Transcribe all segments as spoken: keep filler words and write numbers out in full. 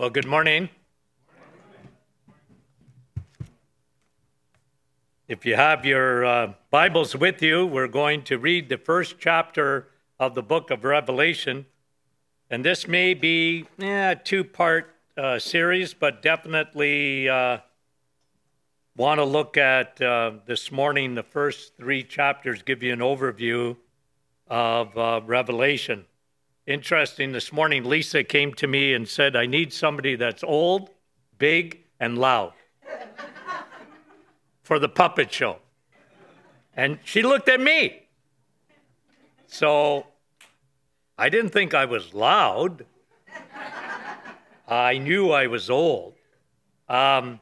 Well, good morning. If you have your uh, Bibles with you, we're going to read the first chapter of the book of Revelation. And this may be eh, a two-part uh, series, but definitely uh, want to look at uh, this morning, the first three chapters, give you an overview of uh, Revelation. Interesting, this morning Lisa came to me and said, I need somebody that's old, big, and loud for the puppet show. And she looked at me. So I didn't think I was loud. I knew I was old. Um,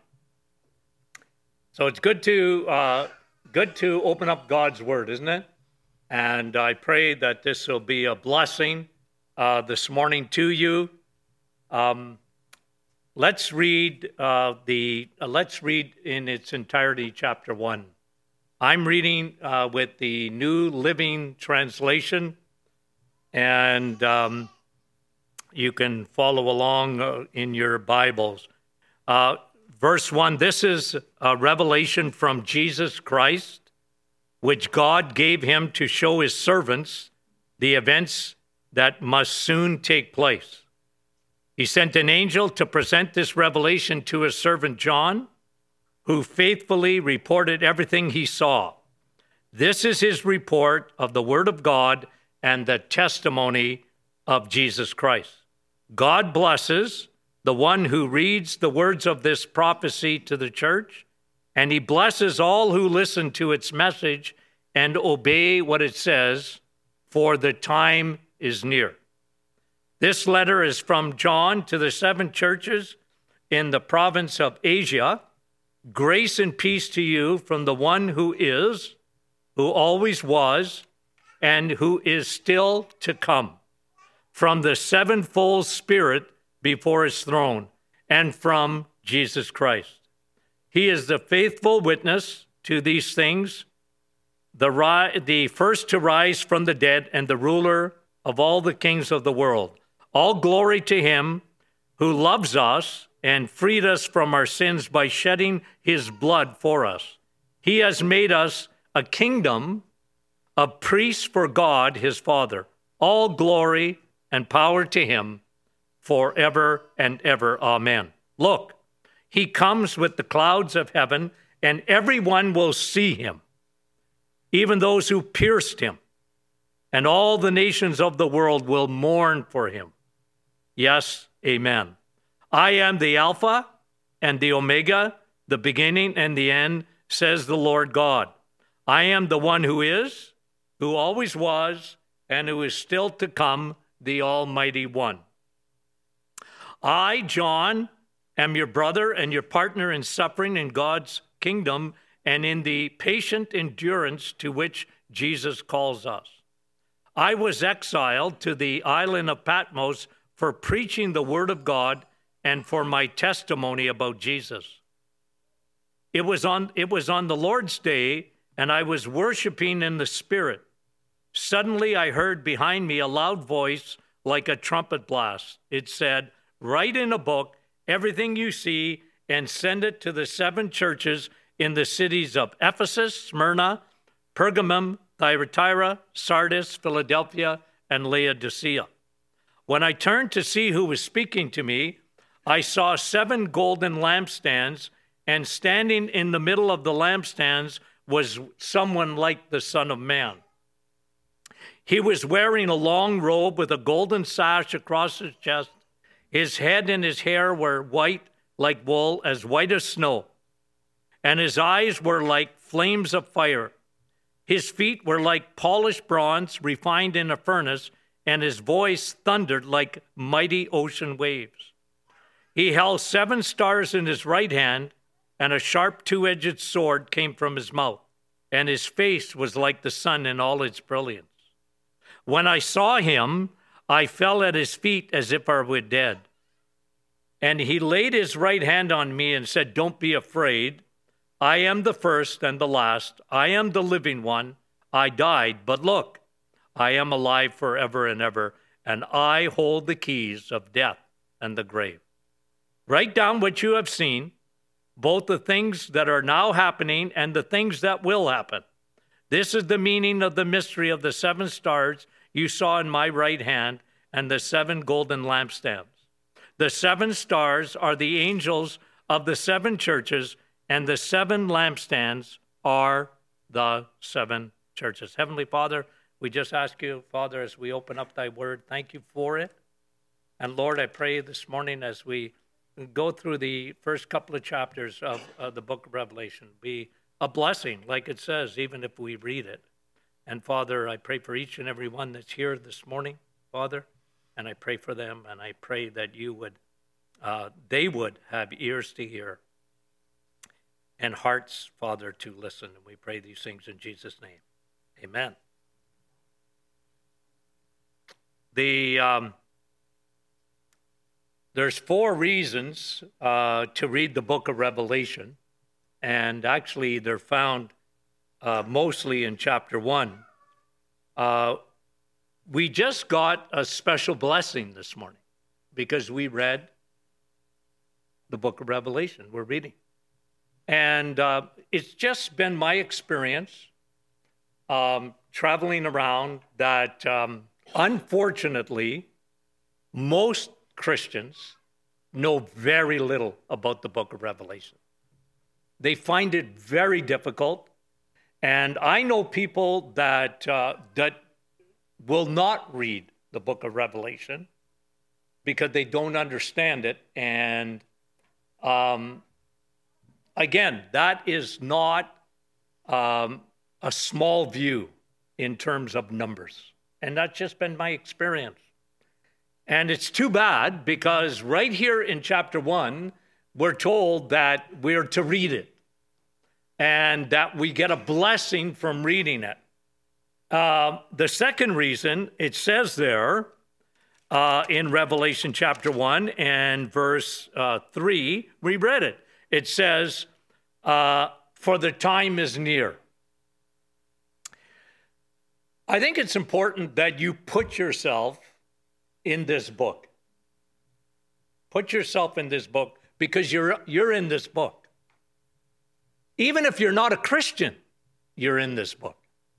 so it's good to uh, good to open up God's Word, isn't it? And I pray that this will be a blessing Uh, this morning to you. Um, let's read uh, the. Uh, let's read in its entirety, chapter one. I'm reading uh, with the New Living Translation, and um, you can follow along uh, in your Bibles. Uh, verse one. This is a revelation from Jesus Christ, which God gave him to show his servants the events that must soon take place. He sent an angel to present this revelation to his servant John, who faithfully reported everything he saw. This is his report of the Word of God and the testimony of Jesus Christ. God blesses the one who reads the words of this prophecy to the church, and he blesses all who listen to its message and obey what it says, for the time is near. This letter is from John to the seven churches in the province of Asia. Grace and peace to you from the one who is, who always was, and who is still to come, from the sevenfold Spirit before his throne, and from Jesus Christ. He is the faithful witness to these things, the, ri- the first to rise from the dead, and the ruler of all the kings of the world. All glory to him who loves us and freed us from our sins by shedding his blood for us. He has made us a kingdom of priests for God his Father. All glory and power to him forever and ever. Amen. Look, he comes with the clouds of heaven, and everyone will see him, even those who pierced him. And all the nations of the world will mourn for him. Yes, amen. I am the Alpha and the Omega, the beginning and the end, says the Lord God. I am the one who is, who always was, and who is still to come, the Almighty One. I, John, am your brother and your partner in suffering in God's kingdom and in the patient endurance to which Jesus calls us. I was exiled to the island of Patmos for preaching the word of God and for my testimony about Jesus. It was on, it was on the Lord's day, and I was worshiping in the Spirit. Suddenly I heard behind me a loud voice like a trumpet blast. It said, write in a book everything you see and send it to the seven churches in the cities of Ephesus, Smyrna, Pergamum, Thyatira, Sardis, Philadelphia, and Laodicea. When I turned to see who was speaking to me, I saw seven golden lampstands, and standing in the middle of the lampstands was someone like the Son of Man. He was wearing a long robe with a golden sash across his chest. His head and his hair were white like wool, as white as snow, and his eyes were like flames of fire. His feet were like polished bronze refined in a furnace, and his voice thundered like mighty ocean waves. He held seven stars in his right hand, and a sharp two-edged sword came from his mouth, and his face was like the sun in all its brilliance. When I saw him, I fell at his feet as if I were dead. And he laid his right hand on me and said, don't be afraid. I am the first and the last. I am the living one. I died, but look, I am alive forever and ever, and I hold the keys of death and the grave. Write down what you have seen, both the things that are now happening and the things that will happen. This is the meaning of the mystery of the seven stars you saw in my right hand and the seven golden lampstands. The seven stars are the angels of the seven churches, and the seven lampstands are the seven churches. Heavenly Father, we just ask you, Father, as we open up thy word, thank you for it. And Lord, I pray this morning as we go through the first couple of chapters of, of the book of Revelation, be a blessing, like it says, even if we read it. And Father, I pray for each and every one that's here this morning, Father, and I pray for them, and I pray that you would, uh, they would have ears to hear and hearts, Father, to listen. And we pray these things in Jesus' name. Amen. The um, there's four reasons uh, to read the book of Revelation, and actually they're found uh, mostly in chapter one. Uh, we just got a special blessing this morning because we read the book of Revelation. We're reading. And uh, it's just been my experience um, traveling around that um, unfortunately, most Christians know very little about the book of Revelation. They find it very difficult. And I know people that uh, that will not read the book of Revelation because they don't understand it. And um, again, that is not um, a small view in terms of numbers. And that's just been my experience. And it's too bad because right here in chapter one, we're told that we're to read it and that we get a blessing from reading it. Uh, the second reason, it says there uh, in Revelation chapter one and verse uh, three, we read it. It says, uh, for the time is near. I think it's important that you put yourself in this book. Put yourself in this book because you're you're in this book. Even if you're not a Christian, you're in this book.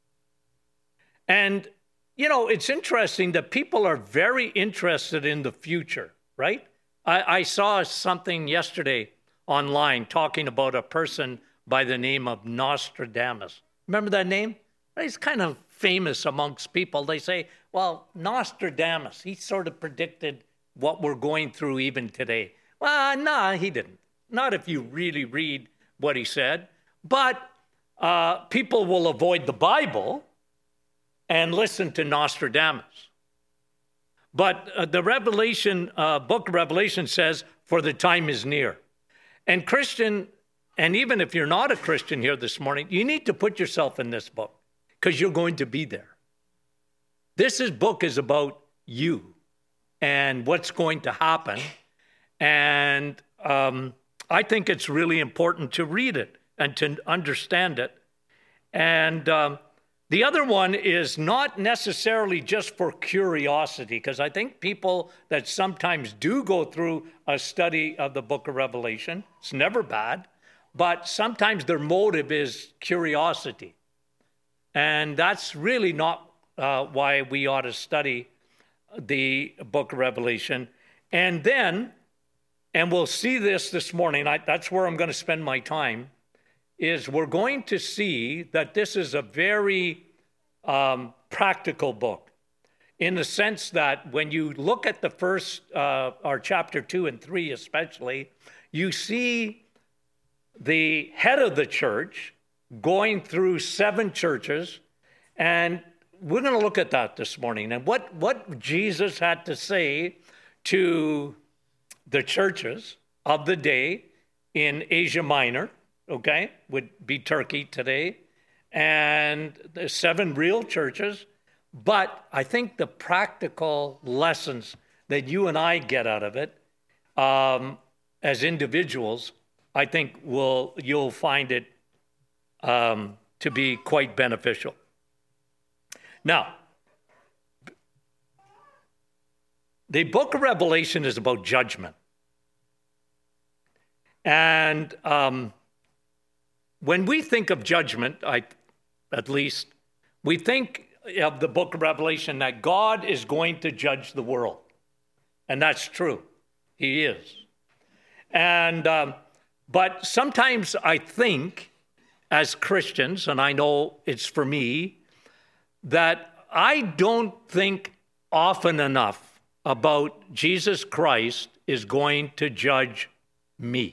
And, you know, it's interesting that people are very interested in the future, right? I, I saw something yesterday online talking about a person by the name of Nostradamus. Remember that name? He's kind of famous amongst people. They say, well, Nostradamus, he sort of predicted what we're going through even today. Well, no, he didn't. Not if you really read what he said. But uh, people will avoid the Bible and listen to Nostradamus. But uh, the Revelation, uh, book of Revelation says, for the time is near. And Christian, and even if you're not a Christian here this morning, you need to put yourself in this book because you're going to be there. This is, book is about you and what's going to happen. And um, I think it's really important to read it and to understand it. And um, the other one is not necessarily just for curiosity, because I think people that sometimes do go through a study of the book of Revelation, it's never bad, but sometimes their motive is curiosity. And that's really not uh, why we ought to study the book of Revelation. And then, and we'll see this this morning, I, that's where I'm going to spend my time, is we're going to see that this is a very um, practical book in the sense that when you look at the first, uh, or chapter two and three especially, you see the head of the church going through seven churches, and we're going to look at that this morning and what, what Jesus had to say to the churches of the day in Asia Minor, okay, would be Turkey today, and the seven real churches. But I think the practical lessons that you and I get out of it um, as individuals, I think will you'll find it um, to be quite beneficial. Now, the book of Revelation is about judgment. And um, when we think of judgment, I, at least, we think of the book of Revelation that God is going to judge the world. And that's true. He is. And um, but sometimes I think, as Christians, and I know it's for me, that I don't think often enough about Jesus Christ is going to judge me.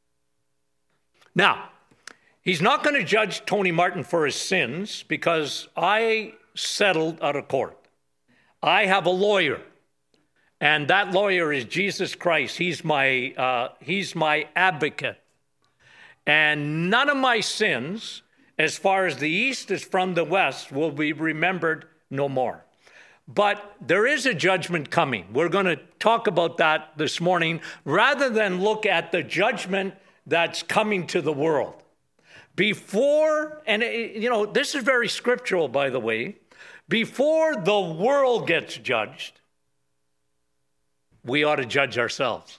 Now, he's not going to judge Tony Martin for his sins because I settled out of court. I have a lawyer, and that lawyer is Jesus Christ. He's my uh, he's my advocate. And none of my sins, as far as the east is from the west, will be remembered no more. But there is a judgment coming. We're going to talk about that this morning rather than look at the judgment that's coming to the world. Before, and it, you know, this is very scriptural, by the way, before the world gets judged, we ought to judge ourselves.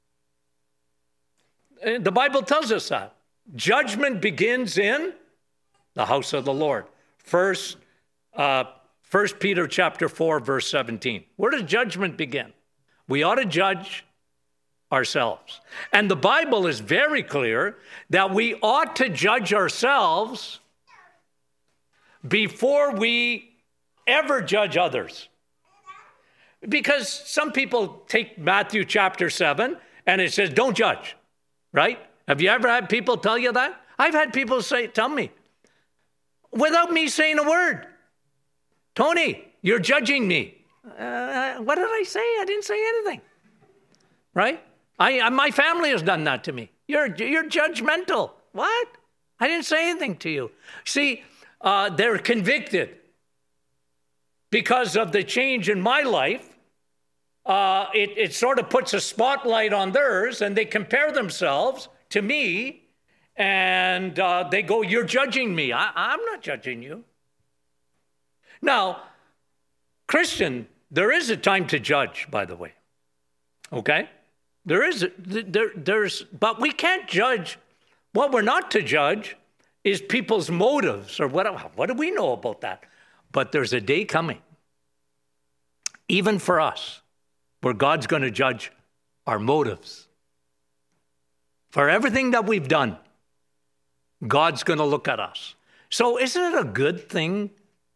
The Bible tells us that. Judgment begins in the house of the Lord. First, uh, First Peter chapter four, verse seventeen. Where does judgment begin? We ought to judge ourselves. And the Bible is very clear that we ought to judge ourselves before we ever judge others. Because some people take Matthew chapter seven and it says, don't judge, right? Have you ever had people tell you that? I've had people say, tell me, without me saying a word, Tony, you're judging me. Uh, what did I say? I didn't say anything, right? I, my family has done that to me. You're, you're judgmental. What? I didn't say anything to you. See, uh, they're convicted because of the change in my life. Uh, it, it sort of puts a spotlight on theirs, and they compare themselves to me, and uh, they go, you're judging me. I, I'm not judging you. Now, Christian, there is a time to judge, by the way. Okay? There is, there, there's, but we can't judge. What we're not to judge is people's motives or what, what do we know about that? But there's a day coming, even for us, where God's going to judge our motives. For everything that we've done, God's going to look at us. So isn't it a good thing,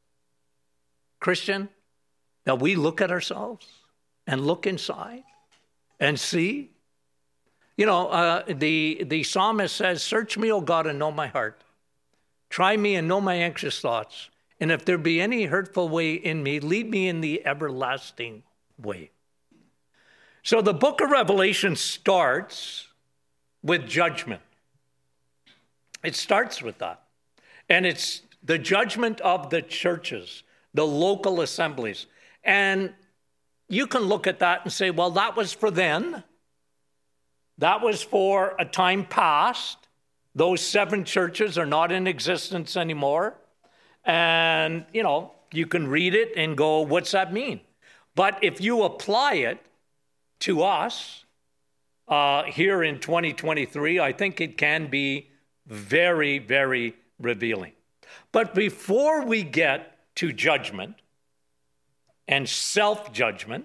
Christian, that we look at ourselves and look inside and see? You know, uh, the, the psalmist says, search me, O God, and know my heart. Try me and know my anxious thoughts. And if there be any hurtful way in me, lead me in the everlasting way. So the book of Revelation starts with judgment. It starts with that. And it's the judgment of the churches, the local assemblies. And you can look at that and say, well, that was for then. That was for a time past. Those seven churches are not in existence anymore. And, you know, you can read it and go, what's that mean? But if you apply it to us uh, here in twenty twenty-three, I think it can be very, very revealing. But before we get to judgment and self-judgment,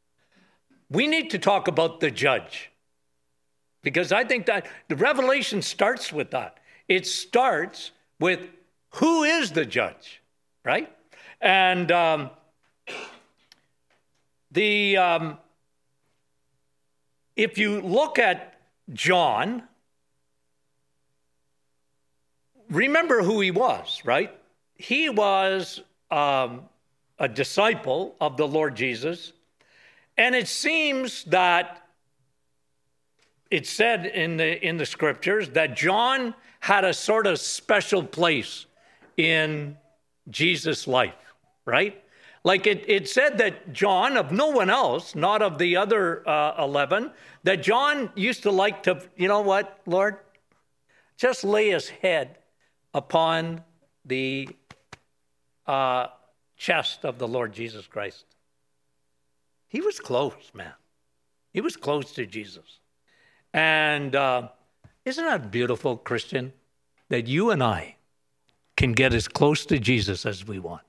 we need to talk about the judge. Because I think that the Revelation starts with that. It starts with who is the judge, right? And um, the um, if you look at John, remember who he was, right? He was um, a disciple of the Lord Jesus. And it seems that it said in the in the scriptures that John had a sort of special place in Jesus' life, right? Like it, it said that John, of no one else, not of the other uh, eleven, that John used to like to, you know what, Lord? Just lay his head upon the uh, chest of the Lord Jesus Christ. He was close, man. He was close to Jesus. And uh, Isn't that beautiful, Christian, that you and I can get as close to Jesus as we want?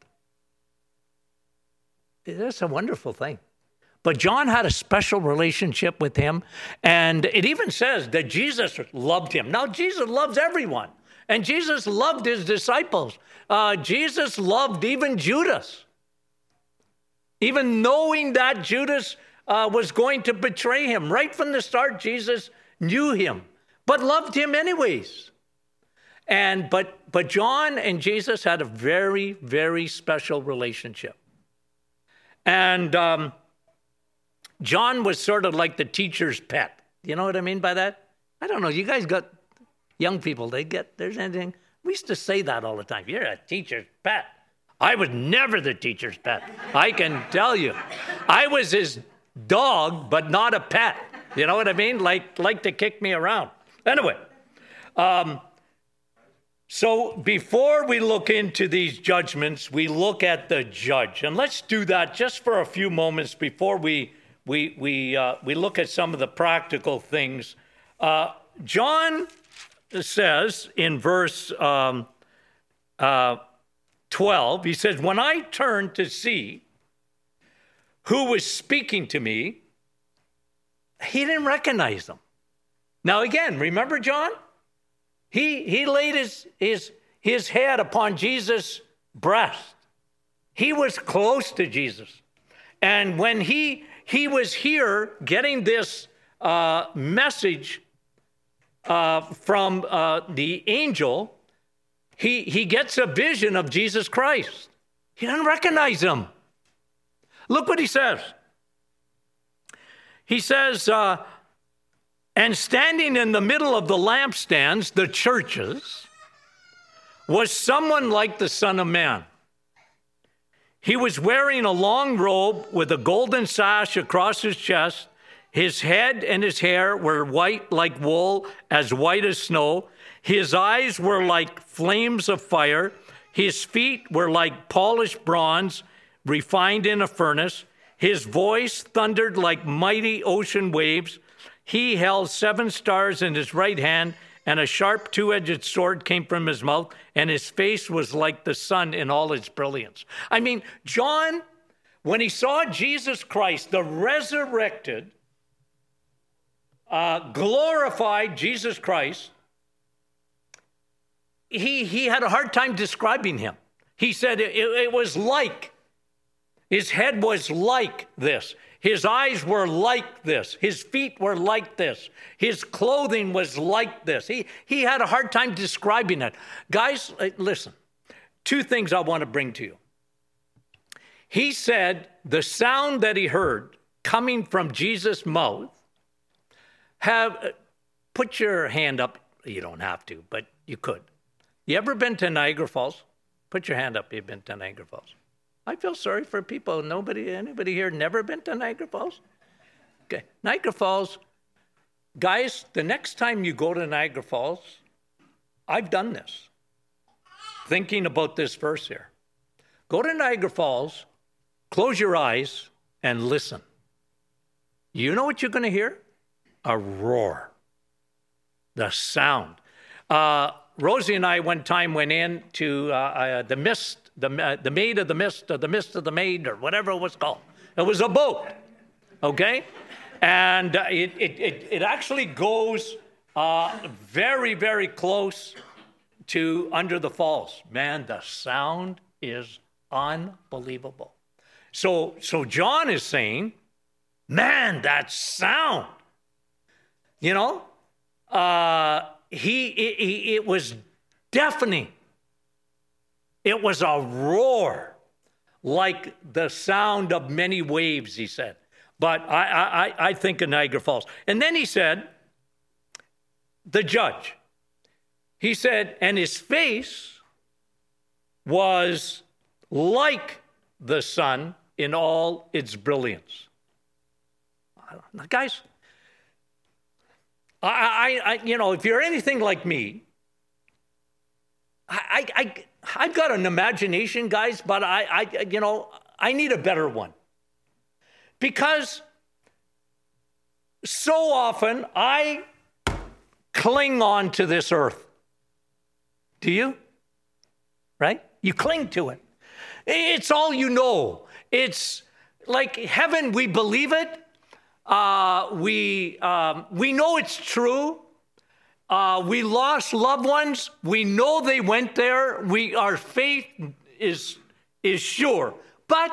That's a wonderful thing. But John had a special relationship with him, and it even says that Jesus loved him. Now, Jesus loves everyone, and Jesus loved his disciples. Uh, Jesus loved even Judas. Even knowing that Judas uh, was going to betray him. Right from the start, Jesus knew him, but loved him anyways. And but but John and Jesus had a very, very special relationship. And um, John was sort of like the teacher's pet. You know what I mean by that? I don't know. You guys got young people. They get, there's anything. We used to say that all the time. You're a teacher's pet. I was never the teacher's pet. I can tell you. I was his dog, but not a pet. You know what I mean? Like, like to kick me around. Anyway, um, so before we look into these judgments, we look at the judge. And let's do that just for a few moments before we we we uh, we look at some of the practical things. Uh, John says in verse um, uh, twelve, he says, "When I turned to see who was speaking to me, he didn't recognize them." Now again, remember John? He he laid his his his head upon Jesus' breast. He was close to Jesus. And when he he was here getting this uh, message uh, from uh, the angel, he he gets a vision of Jesus Christ. He doesn't recognize him. Look what he says. He says, uh, and standing in the middle of the lampstands, the churches, was someone like the Son of Man. He was wearing a long robe with a golden sash across his chest. His head and his hair were white like wool, as white as snow. His eyes were like flames of fire. His feet were like polished bronze, refined in a furnace. His voice thundered like mighty ocean waves. He held seven stars in his right hand, and a sharp two-edged sword came from his mouth, and his face was like the sun in all its brilliance. I mean, John, when he saw Jesus Christ, the resurrected, uh, glorified Jesus Christ, he, he had a hard time describing him. He said it, it was like, his head was like this. His eyes were like this. His feet were like this. His clothing was like this. He, he had a hard time describing it. Guys, listen, two things I want to bring to you. He said the sound that he heard coming from Jesus' mouth, have, put your hand up. You don't have to, but you could. You ever been to Niagara Falls? Put your hand up, you've been to Niagara Falls. I feel sorry for people. Nobody, anybody here never been to Niagara Falls? Okay, Niagara Falls. Guys, the next time you go to Niagara Falls, I've done this. Thinking about this verse here. Go to Niagara Falls, close your eyes, and listen. You know what you're going to hear? A roar. The sound. Uh, Rosie and I one time went in to uh, uh, the mist, the, uh, the maid of the mist, or the mist of the maid, or whatever it was called. It was a boat, okay? And uh, it, it, it, it actually goes uh, very, very close to under the falls. Man, the sound is unbelievable. So, so John is saying, man, that sound, you know, uh, He, it, it was deafening. It was a roar, like the sound of many waves, he said. But I, I, I think of Niagara Falls. And then he said, the judge, he said, and his face was like the sun in all its brilliance. Now, guys, I, I, I, you know, if you're anything like me, I, I, I've got an imagination, guys, but I, I, you know, I need a better one. Because so often I cling on to this earth. Do you? Right? You cling to it. It's all you know. It's like heaven, we believe it. Uh, we, um, we know it's true. Uh, we lost loved ones. We know they went there. We, our faith is, is sure. But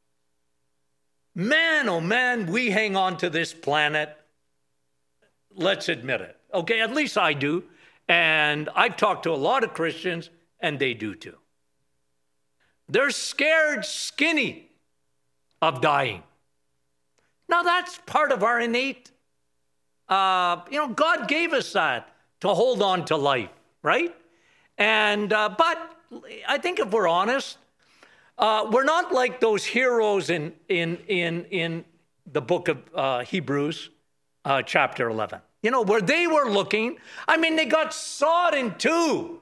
man, oh man, we hang on to this planet. Let's admit it. Okay, at least I do. And I've talked to a lot of Christians, and they do too. They're scared skinny of dying. Now, that's part of our innate, uh, you know, God gave us that to hold on to life, right? And, uh, but I think if we're honest, uh, we're not like those heroes in, in, in, in the book of uh, Hebrews, uh, chapter eleven. You know, where they were looking, I mean, they got sawed in two.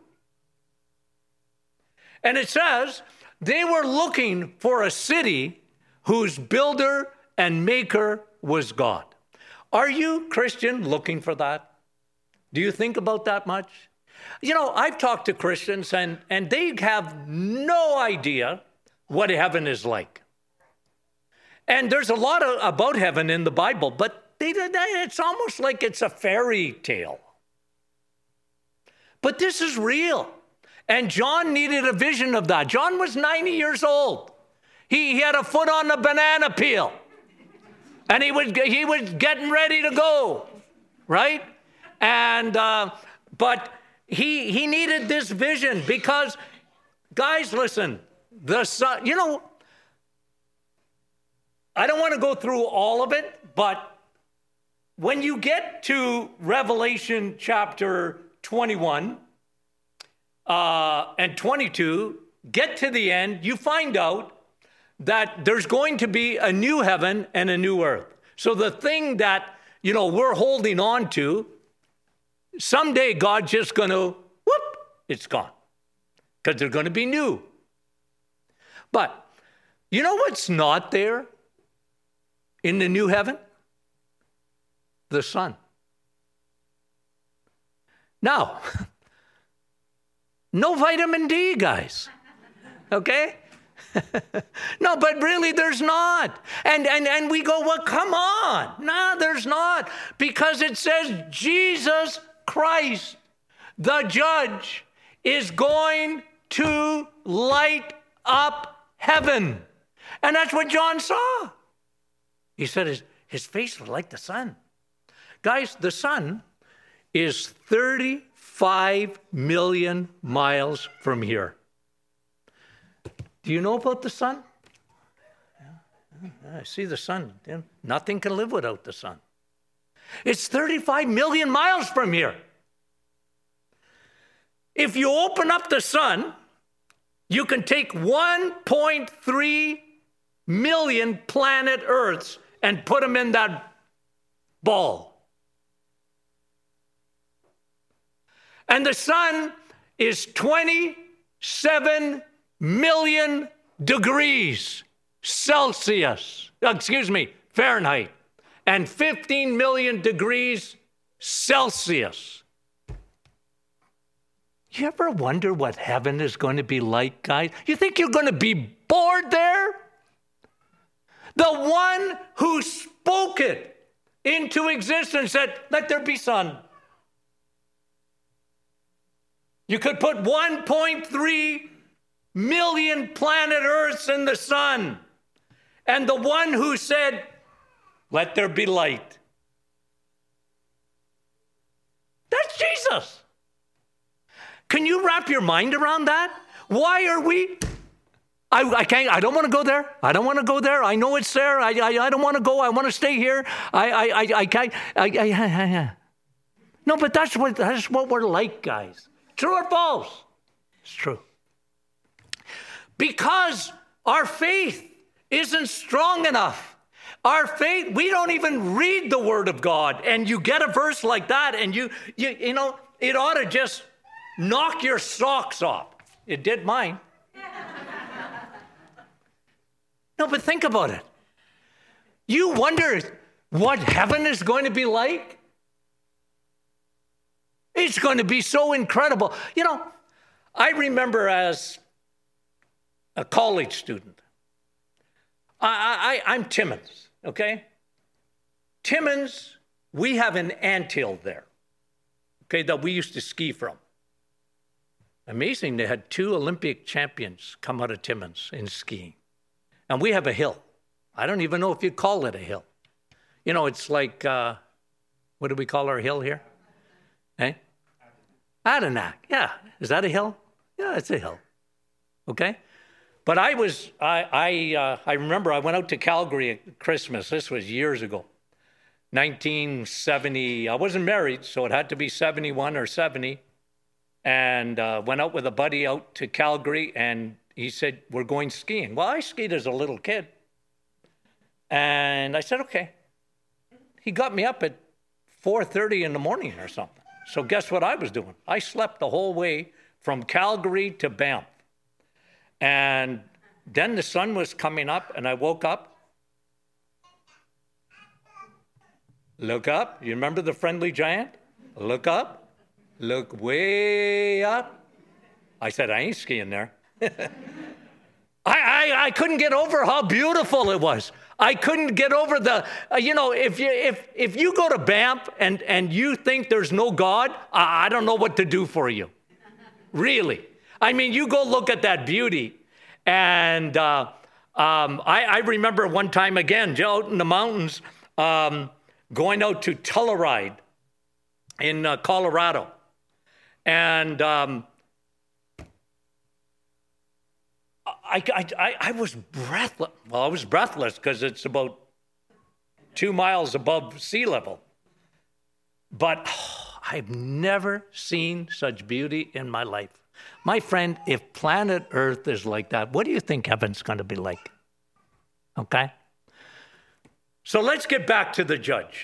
And it says they were looking for a city whose builder and maker was God. Are you, Christian, looking for that? Do you think about that much? You know, I've talked to Christians, and, and they have no idea what heaven is like. And there's a lot of, about heaven in the Bible, but They, it's almost like it's a fairy tale. But this is real. And John needed a vision of that. John was ninety years old. He, he had a foot on the banana peel. And he was, he was getting ready to go, right? And, uh, but he, he needed this vision because, guys, listen, the sun, you know, I don't want to go through all of it, but when you get to Revelation chapter twenty-one uh, and twenty-two, get to the end, you find out that there's going to be a new heaven and a new earth. So the thing that, you know, we're holding on to, someday God's just going to, whoop, it's gone. Because they're going to be new. But you know what's not there in the new heaven? The sun. Now, no vitamin D, guys. Okay? No, but really there's not. And, and, and we go, well, come on. No, there's not. Because it says Jesus Christ, the judge, is going to light up heaven. And that's what John saw. He said his, his face was like the sun. Guys, the sun is thirty-five million miles from here. Do you know about the sun? Yeah, I see the sun. Nothing can live without the sun. It's thirty-five million miles from here. If you open up the sun, you can take one point three million planet Earths and put them in that ball. And the sun is twenty-seven million degrees Celsius, excuse me, Fahrenheit, and fifteen million degrees Celsius. You ever wonder what heaven is going to be like, guys? You think you're going to be bored there? The one who spoke it into existence said, let there be sun. You could put one point three million planet Earths in the sun. And the one who said, let there be light. That's Jesus. Can you wrap your mind around that? Why are we... I, I can't, I don't want to go there. I don't want to go there. I know it's there. I, I, I don't want to go. I want to stay here. I, I, I, I can't... I, I, I, I. No, but that's what, that's what we're like, guys. True or false? It's true. Because our faith isn't strong enough. Our faith, we don't even read the Word of God. And you get a verse like that and you, you, you know, it ought to just knock your socks off. It did mine. No, but think about it. You wonder what heaven is going to be like? It's going to be so incredible. You know, I remember as a college student, I, I, I'm Timmins, okay? Timmins, we have an anthill there, okay, that we used to ski from. Amazing, they had two Olympic champions come out of Timmins in skiing. And we have a hill. I don't even know if you call it a hill. You know, it's like, uh, what do we call our hill here? Eh? Adenac, yeah. Is that a hill? Yeah, it's a hill. Okay? But I was, I I, uh, I remember I went out to Calgary at Christmas. This was years ago. nineteen seventy, I wasn't married, so it had to be seventy-one or seventy. And uh, went out with a buddy out to Calgary, and he said, we're going skiing. Well, I skied as a little kid. And I said, okay. He got me up at four thirty in the morning or something. So guess what I was doing? I slept the whole way from Calgary to Banff. And then the sun was coming up, and I woke up. Look up. You remember the Friendly Giant? Look up. Look way up. I said, I ain't skiing there. I, I I couldn't get over how beautiful it was. I couldn't get over the, uh, you know, if you if if you go to Banff and, and you think there's no God, I, I don't know what to do for you. Really. I mean, you go look at that beauty. And uh, um, I, I remember one time again, out in the mountains, um, going out to Telluride in uh, Colorado. And um, I, I, I, I was breathless. Well, I was breathless because it's about two miles above sea level. But oh, I've never seen such beauty in my life. My friend, if planet Earth is like that, what do you think heaven's going to be like? Okay? So let's get back to the judge.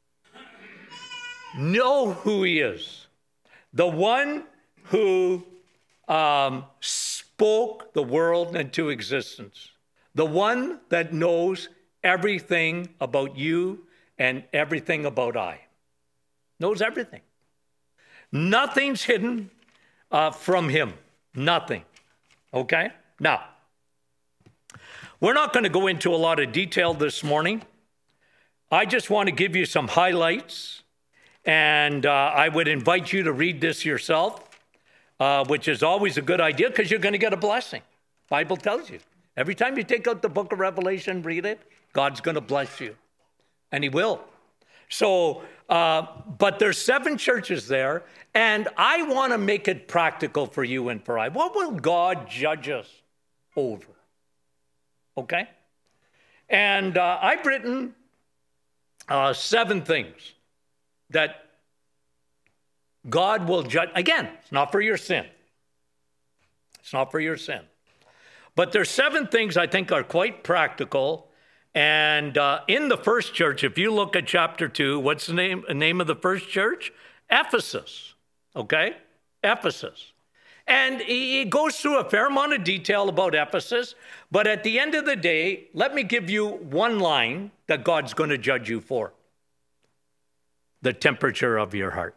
Know who he is. The one who um, spoke the world into existence. The one that knows everything about you and everything about I. Knows everything. Nothing's hidden uh, from him. Nothing. Okay? Now, we're not going to go into a lot of detail this morning. I just want to give you some highlights. And uh, I would invite you to read this yourself, uh, which is always a good idea because you're going to get a blessing. Bible tells you. Every time you take out the book of Revelation, read it, God's going to bless you. And he will. So, uh, but there's seven churches there, and I want to make it practical for you and for I. What will God judge us over? Okay? And uh, I've written uh, seven things that God will judge. Again, it's not for your sin. It's not for your sin. But there's seven things I think are quite practical. And uh, in the first church, if you look at chapter two, what's the name, the name of the first church? Ephesus. Okay? Ephesus. And he goes through a fair amount of detail about Ephesus. But at the end of the day, let me give you one line that God's going to judge you for. The temperature of your heart.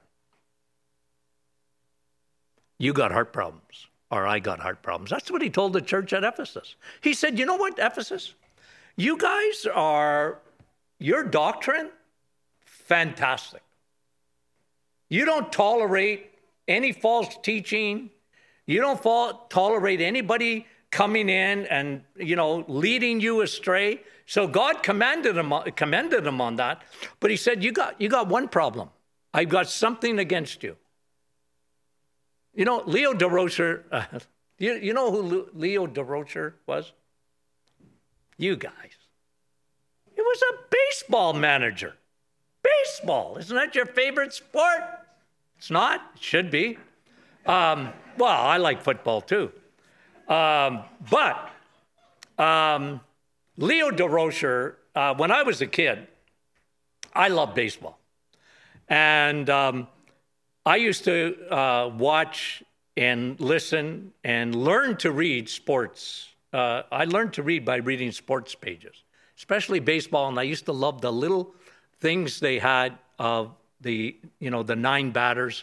You got heart problems, or I got heart problems. That's what he told the church at Ephesus. He said, you know what, Ephesus? You guys are, your doctrine, fantastic. You don't tolerate any false teaching. You don't fall, tolerate anybody coming in and, you know, leading you astray. So God commanded him, commended him on that. But he said, you got, you got one problem. I've got something against you. You know, Leo Durocher, uh, you, you know who Leo Durocher was? You guys. He was a baseball manager. Baseball. Isn't that your favorite sport? It's not. It should be. Um, well, I like football too. Um, but um, Leo Durocher, uh, when I was a kid, I loved baseball. And um, I used to uh, watch and listen and learn to read sports. Uh, I learned to read by reading sports pages, especially baseball. And I used to love the little things they had of the, you know, the nine batters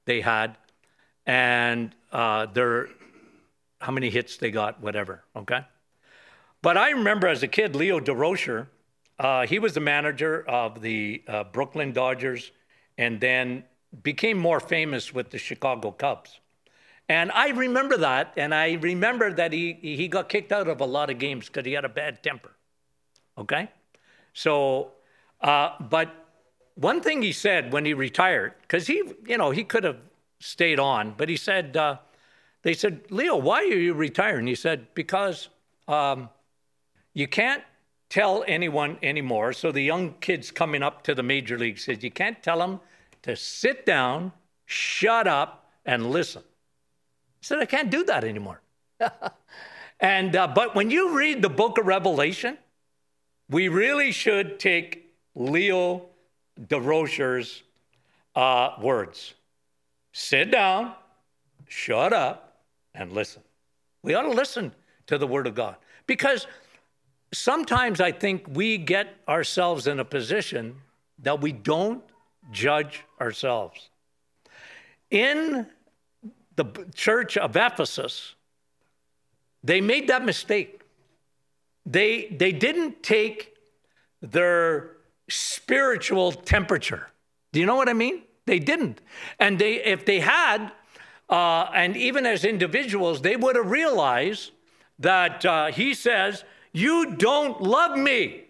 they had, and uh, their how many hits they got, whatever. Okay, but I remember as a kid, Leo Durocher, uh, he was the manager of the uh, Brooklyn Dodgers, and then became more famous with the Chicago Cubs. And I remember that, and I remember that he he got kicked out of a lot of games because he had a bad temper. Okay, so uh, but one thing he said when he retired, because he you know he could have stayed on, but he said uh, they said, Leo, why are you retiring? He said, because um, you can't tell anyone anymore. So the young kids coming up to the major league says you can't tell them to sit down, shut up, and listen. He said, I can't do that anymore. and uh, But when you read the book of Revelation, we really should take Leo Durocher's uh, words. Sit down, shut up, and listen. We ought to listen to the word of God. Because sometimes I think we get ourselves in a position that we don't judge ourselves. In the church of Ephesus, they made that mistake. They, they didn't take their spiritual temperature. Do you know what I mean? They didn't. And they, if they had, uh, and even as individuals, they would have realized that uh, he says, you don't love me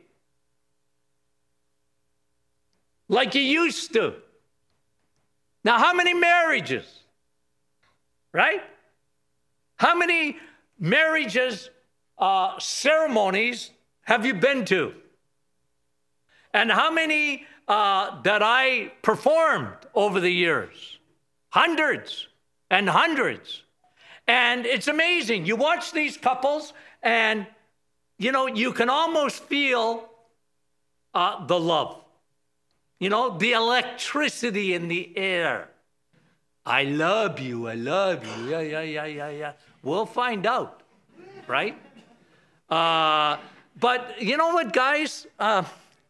like you used to. Now, how many marriages, right? How many marriages, uh, ceremonies have you been to? And how many uh, that I performed over the years? Hundreds and hundreds. And it's amazing. You watch these couples and, you know, you can almost feel uh, the love. You know, the electricity in the air. I love you, I love you. Yeah, yeah, yeah, yeah, yeah. We'll find out, right? Uh, but you know what, guys? Uh,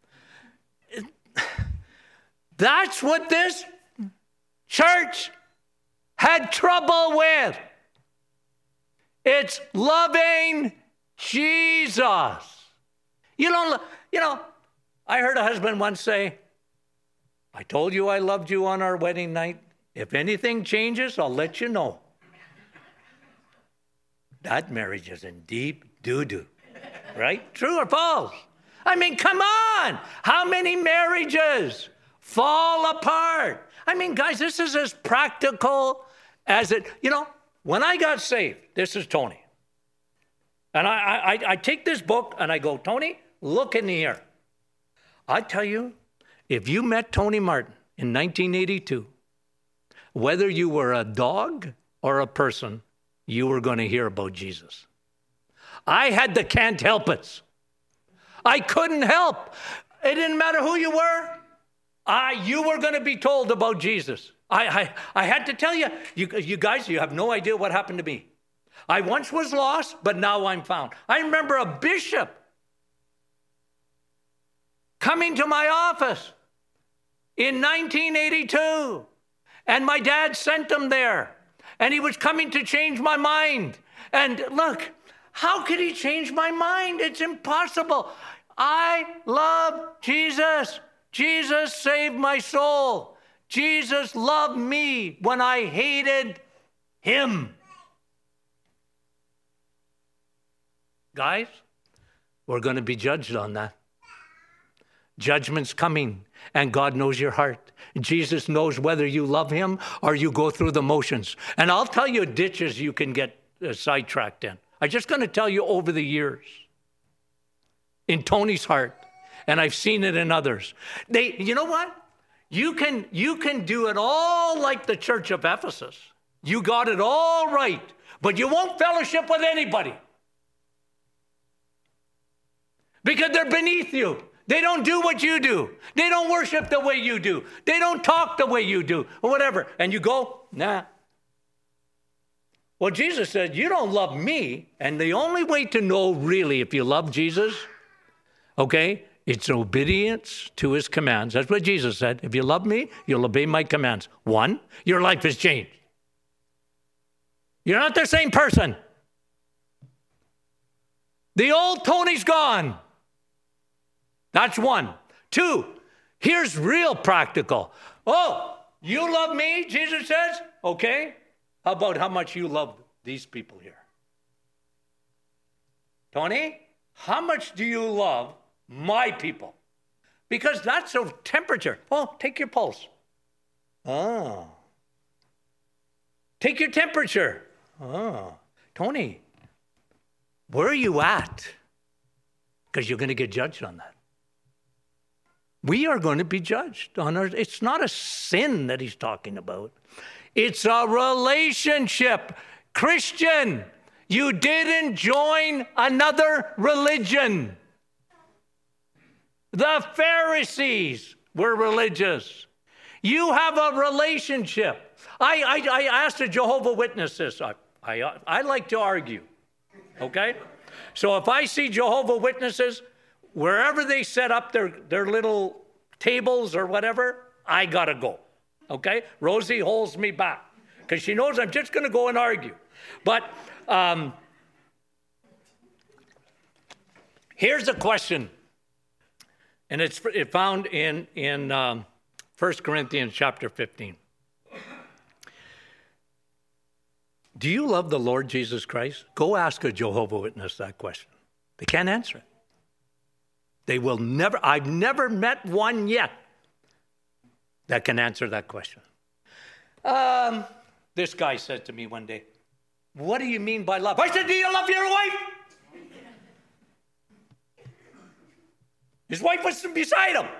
that's what this church had trouble with. It's loving Jesus. You don't, you know, I heard a husband once say, I told you I loved you on our wedding night. If anything changes, I'll let you know. That marriage is in deep doo-doo, right? True or false? I mean, come on. How many marriages fall apart? I mean, guys, this is as practical as it, you know, when I got saved, this is Tony. And I, I, I take this book and I go, Tony, look in here. I tell you, if you met Tony Martin in nineteen eighty-two, whether you were a dog or a person, you were going to hear about Jesus. I had the can't help it. I couldn't help. It didn't matter who you were. I, you were going to be told about Jesus. I, I, I had to tell you, you, you guys, you have no idea what happened to me. I once was lost, but now I'm found. I remember a bishop coming to my office in nineteen eighty-two, and my dad sent him there, and he was coming to change my mind. And look, how could he change my mind? It's impossible. I love Jesus. Jesus saved my soul. Jesus loved me when I hated him. Guys, we're going to be judged on that. Judgment's coming, and God knows your heart. Jesus knows whether you love him or you go through the motions. And I'll tell you ditches you can get uh, sidetracked in. I'm just going to tell you over the years. In Tony's heart, and I've seen it in others. They, you know what? You can, you can do it all like the church of Ephesus. You got it all right, but you won't fellowship with anybody. Because they're beneath you. They don't do what you do. They don't worship the way you do. They don't talk the way you do, or whatever. And you go, nah. Well, Jesus said, you don't love me. And the only way to know really if you love Jesus, okay, It's obedience to his commands. That's what Jesus said. If you love me, you'll obey my commands. One, your life has changed. You're not the same person. The old Tony's gone. That's one. Two, here's real practical. Oh, you love me, Jesus says? Okay. How about how much you love these people here? Tony, how much do you love my people? Because that's a temperature. Oh, take your pulse. Oh. Take your temperature. Oh. Tony, where are you at? Because you're going to get judged on that. We are going to be judged on our, it's not a sin that he's talking about. It's a relationship. Christian, you didn't join another religion. The Pharisees were religious. You have a relationship. I, I, I asked a Jehovah's Witness this. I, I, I like to argue, okay? So if I see Jehovah's Witnesses, wherever they set up their, their little tables or whatever, I got to go, okay? Rosie holds me back because she knows I'm just going to go and argue. But um, here's a question, and it's found in, in um, First Corinthians chapter fifteen. Do you love the Lord Jesus Christ? Go ask a Jehovah's Witness that question. They can't answer it. They will never, I've never met one yet that can answer that question. Um, this guy said to me one day, what do you mean by love? I said, do you love your wife? His wife was beside him.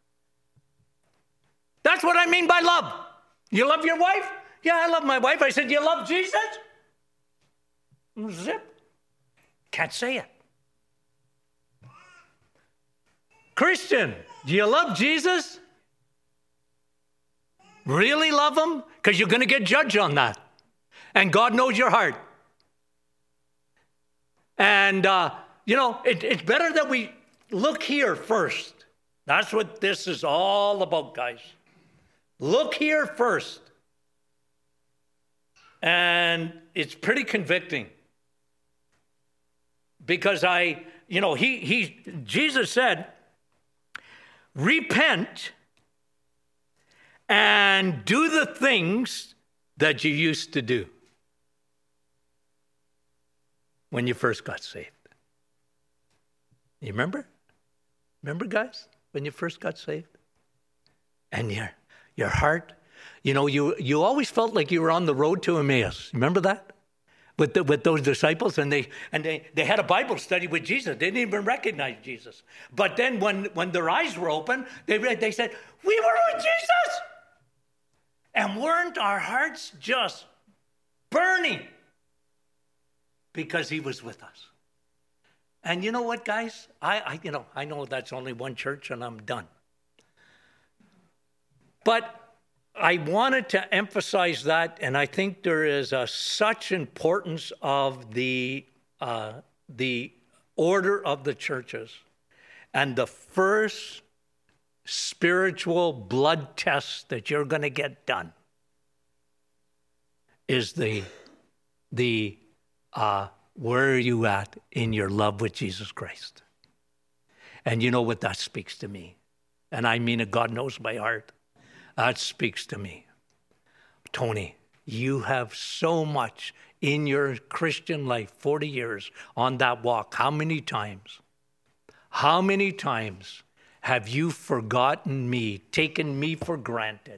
That's what I mean by love. You love your wife? Yeah, I love my wife. I said, you love Jesus? Zip. Can't say it. Christian, do you love Jesus? Really love him? Because you're going to get judged on that. And God knows your heart. And, uh, you know, it, it's better that we look here first. That's what this is all about, guys. Look here first. And it's pretty convicting. Because I, you know, he, he, Jesus said, repent and do the things that you used to do when you first got saved. You remember? Remember, guys, when you first got saved? And your, your heart, you know, you, you always felt like you were on the road to Emmaus. Remember that? With, the, with those disciples, and they and they, they had a Bible study with Jesus. They didn't even recognize Jesus. But then when, when their eyes were open, they read, they said, we were with Jesus. And weren't our hearts just burning because he was with us? And you know what, guys? I, I you know I know that's only one church, and I'm done. But I wanted to emphasize that, and I think there is a such importance of the uh, the order of the churches, and the first spiritual blood test that you're going to get done is the the uh, where are you at in your love with Jesus Christ? And you know what that speaks to me, and I mean it. God knows my heart. That speaks to me. Tony, you have so much in your Christian life, forty years on that walk. How many times, how many times have you forgotten me, taken me for granted,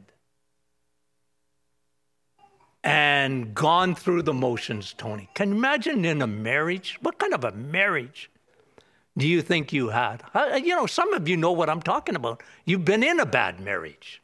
and gone through the motions, Tony? Can you imagine in a marriage? What kind of a marriage do you think you had? You know, some of you know what I'm talking about. You've been in a bad marriage.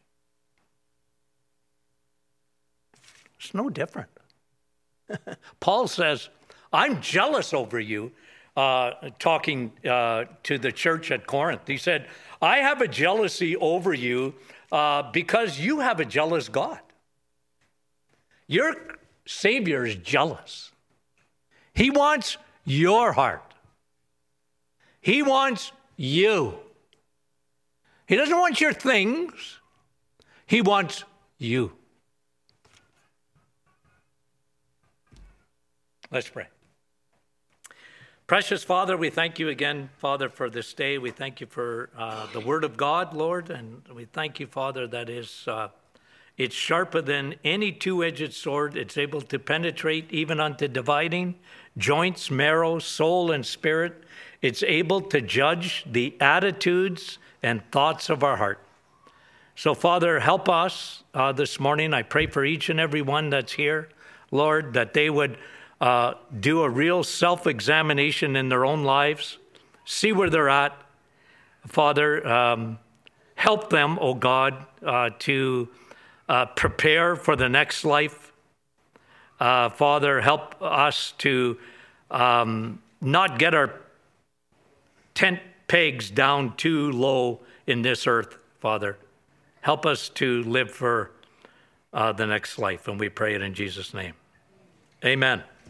It's no different. Paul says, I'm jealous over you, uh, talking uh, to the church at Corinth. He said, I have a jealousy over you uh, because you have a jealous God. Your Savior is jealous. He wants your heart. He wants you. He doesn't want your things. He wants you. Let's pray. Precious Father, we thank you again, Father, for this day. We thank you for uh, the Word of God, Lord, and we thank you, Father, that is uh, it's sharper than any two-edged sword. It's able to penetrate even unto dividing joints, marrow, soul, and spirit. It's able to judge the attitudes and thoughts of our heart. So, Father, help us uh, this morning. I pray for each and every one that's here, Lord, that they would uh, do a real self-examination in their own lives, see where they're at. Father, um, help them, oh God, uh, to uh, prepare for the next life. Uh, Father, help us to um, not get our tent pegs down too low in this earth, Father. Help us to live for uh, the next life, and we pray it in Jesus' name. Amen.